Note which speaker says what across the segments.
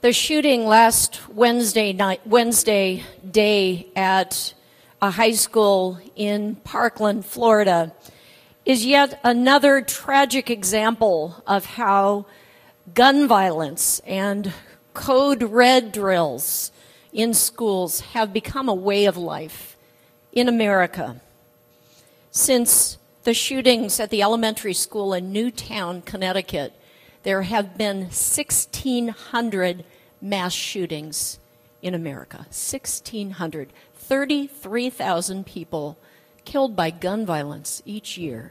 Speaker 1: The shooting last Wednesday day at a high school in Parkland, Florida, is yet another tragic example of how gun violence and code red drills in schools have become a way of life in America. Since the shootings at the elementary school in Newtown, Connecticut, there have been 1,600 mass shootings in America. 1,600. 33,000 people killed by gun violence each year.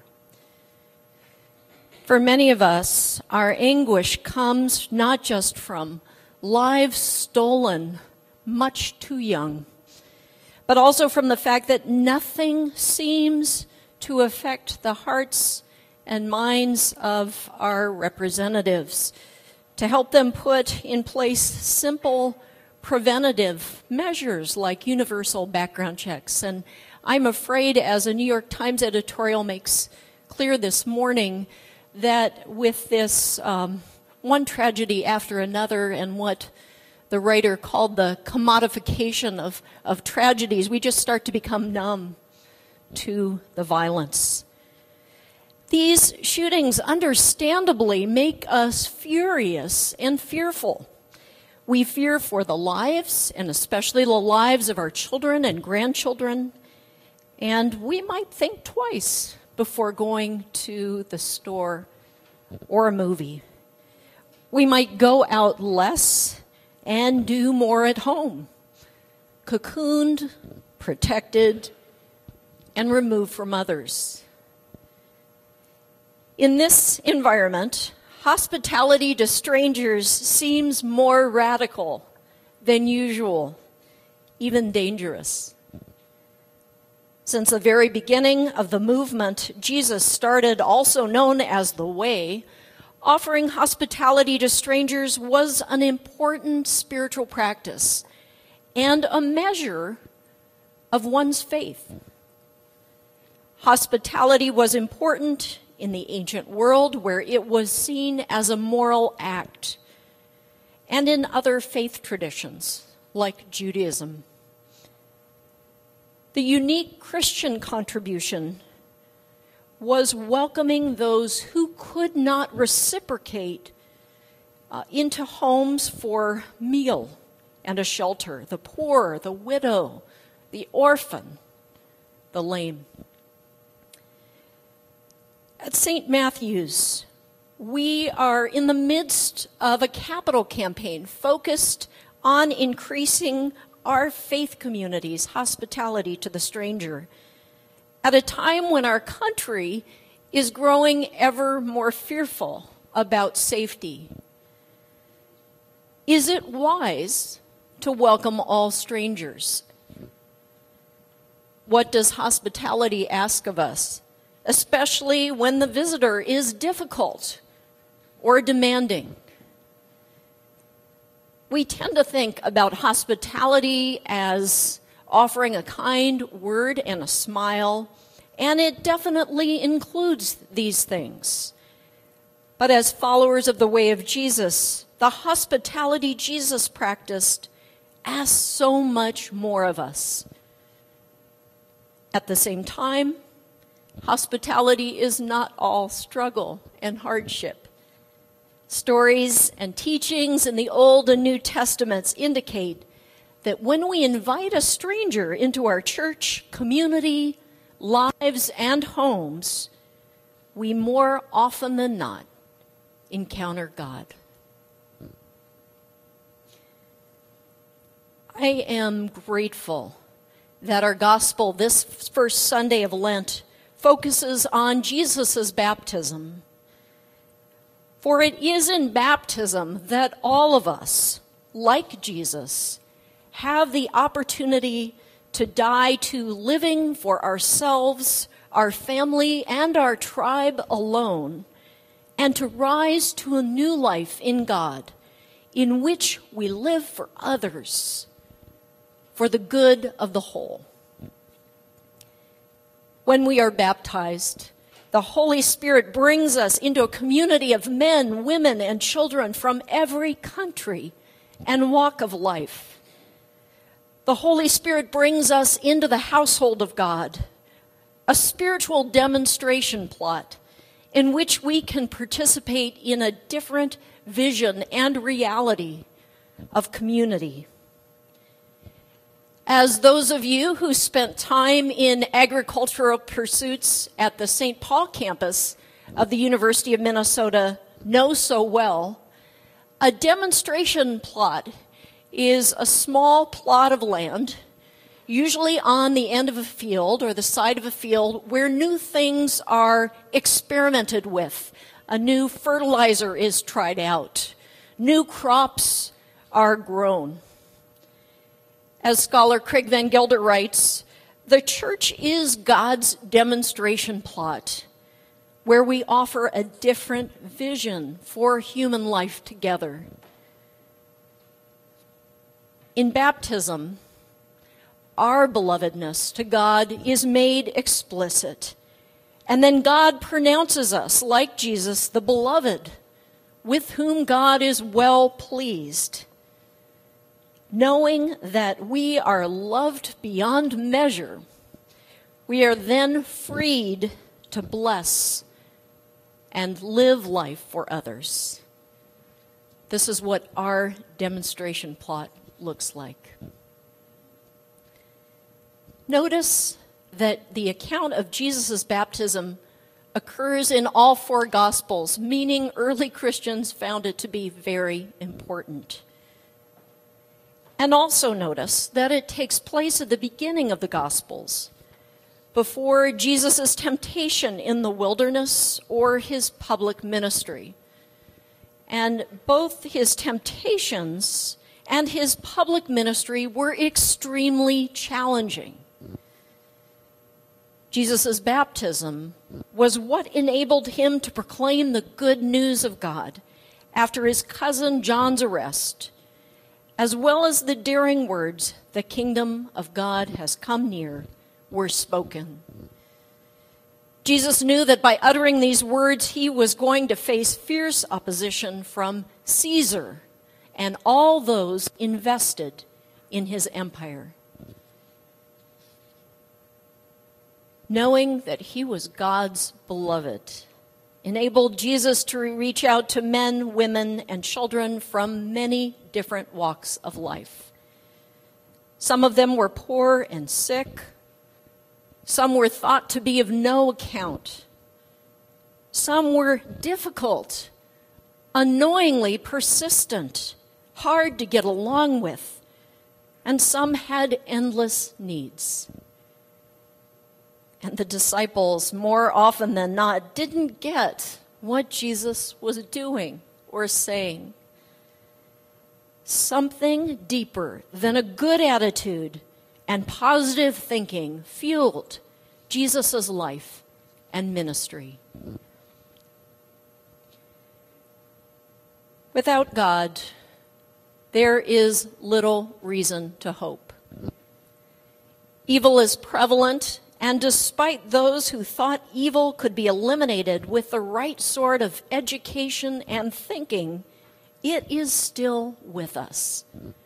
Speaker 1: For many of us, our anguish comes not just from lives stolen much too young, but also from the fact that nothing seems to affect the hearts and minds of our representatives to help them put in place simple preventative measures like universal background checks. And I'm afraid, as a New York Times editorial makes clear this morning, that with this one tragedy after another and what the writer called the commodification of tragedies, we just start to become numb to the violence. These shootings understandably make us furious and fearful. We fear for the lives, and especially the lives of our children and grandchildren, and we might think twice before going to the store or a movie. We might go out less and do more at home, cocooned, protected, and removed from others. In this environment, hospitality to strangers seems more radical than usual, even dangerous. Since the very beginning of the movement Jesus started, also known as the Way, offering hospitality to strangers was an important spiritual practice and a measure of one's faith. Hospitality was important in the ancient world, where it was seen as a moral act, and in other faith traditions, like Judaism. The unique Christian contribution was welcoming those who could not reciprocate into homes for meal and a shelter: the poor, the widow, the orphan, the lame. At St. Matthew's, we are in the midst of a capital campaign focused on increasing our faith community's hospitality to the stranger at a time when our country is growing ever more fearful about safety. Is it wise to welcome all strangers? What does hospitality ask of us, especially when the visitor is difficult or demanding? We tend to think about hospitality as offering a kind word and a smile, and it definitely includes these things. But as followers of the way of Jesus, the hospitality Jesus practiced asks so much more of us. At the same time, hospitality is not all struggle and hardship. Stories and teachings in the Old and New Testaments indicate that when we invite a stranger into our church, community, lives, and homes, we more often than not encounter God. I am grateful that our gospel this first Sunday of Lent focuses on Jesus' baptism. For it is in baptism that all of us, like Jesus, have the opportunity to die to living for ourselves, our family, and our tribe alone, and to rise to a new life in God, in which we live for others, for the good of the whole. When we are baptized, the Holy Spirit brings us into a community of men, women, and children from every country and walk of life. The Holy Spirit brings us into the household of God, a spiritual demonstration plot in which we can participate in a different vision and reality of community. As those of you who spent time in agricultural pursuits at the St. Paul campus of the University of Minnesota know so well, a demonstration plot is a small plot of land, usually on the end of a field or the side of a field, where new things are experimented with. A new fertilizer is tried out. New crops are grown. As scholar Craig Van Gelder writes, the church is God's demonstration plot, where we offer a different vision for human life together. In baptism, our belovedness to God is made explicit. And then God pronounces us, like Jesus, the beloved, with whom God is well pleased. Knowing that we are loved beyond measure, we are then freed to bless and live life for others. This is what our demonstration plot looks like. Notice that the account of Jesus' baptism occurs in all four Gospels, meaning early Christians found it to be very important. And also notice that it takes place at the beginning of the Gospels, before Jesus' temptation in the wilderness or his public ministry. And both his temptations and his public ministry were extremely challenging. Jesus' baptism was what enabled him to proclaim the good news of God after his cousin John's arrest, as well as the daring words, "The kingdom of God has come near," were spoken. Jesus knew that by uttering these words, he was going to face fierce opposition from Caesar and all those invested in his empire. Knowing that he was God's beloved enabled Jesus to reach out to men, women, and children from many different walks of life. Some of them were poor and sick. Some were thought to be of no account. Some were difficult, annoyingly persistent, hard to get along with, and some had endless needs. And the disciples, more often than not, didn't get what Jesus was doing or saying. Something deeper than a good attitude and positive thinking fueled Jesus' life and ministry. Without God, there is little reason to hope. Evil is prevalent, and despite those who thought evil could be eliminated with the right sort of education and thinking, it is still with us.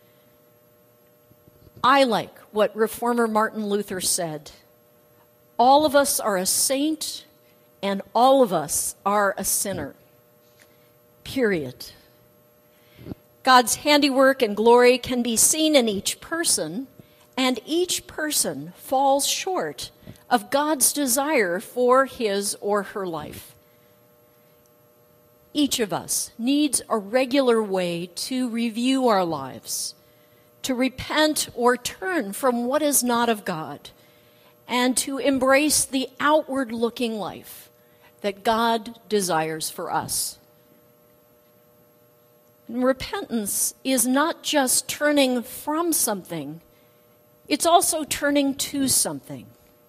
Speaker 1: I like what Reformer Martin Luther said. All of us are a saint, and all of us are a sinner. Period. God's handiwork and glory can be seen in each person, and each person falls short of God's desire for his or her life. Each of us needs a regular way to review our lives, to repent or turn from what is not of God, and to embrace the outward-looking life that God desires for us. And repentance is not just turning from something, it's also turning to something.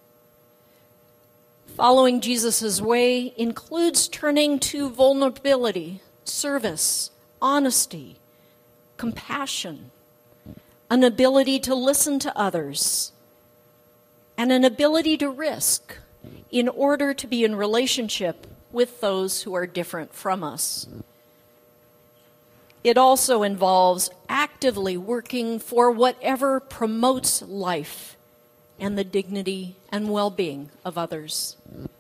Speaker 1: Following Jesus' way includes turning to vulnerability, service, honesty, compassion, an ability to listen to others, and an ability to risk in order to be in relationship with those who are different from us. It also involves actively working for whatever promotes life and the dignity and well-being of others.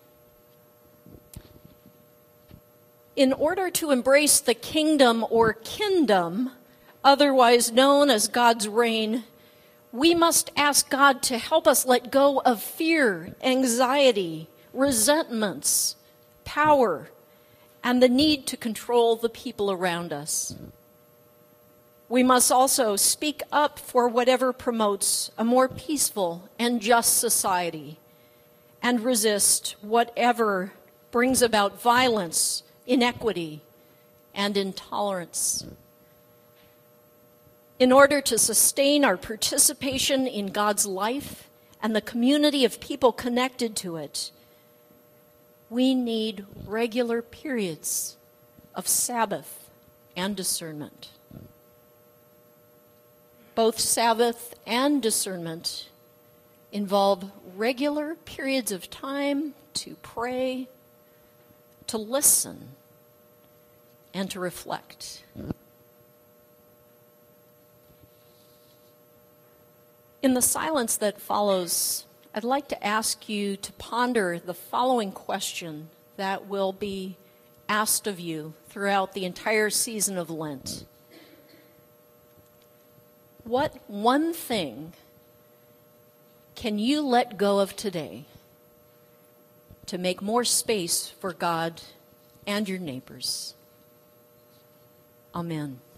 Speaker 1: In order to embrace the kingdom or kindom, otherwise known as God's reign, we must ask God to help us let go of fear, anxiety, resentments, power, and the need to control the people around us. We must also speak up for whatever promotes a more peaceful and just society, and resist whatever brings about violence, inequity, and intolerance. In order to sustain our participation in God's life and the community of people connected to it, we need regular periods of Sabbath and discernment. Both Sabbath and discernment involve regular periods of time to pray, to listen, and to reflect. In the silence that follows, I'd like to ask you to ponder the following question that will be asked of you throughout the entire season of Lent. What one thing can you let go of today to make more space for God and your neighbors? Amen.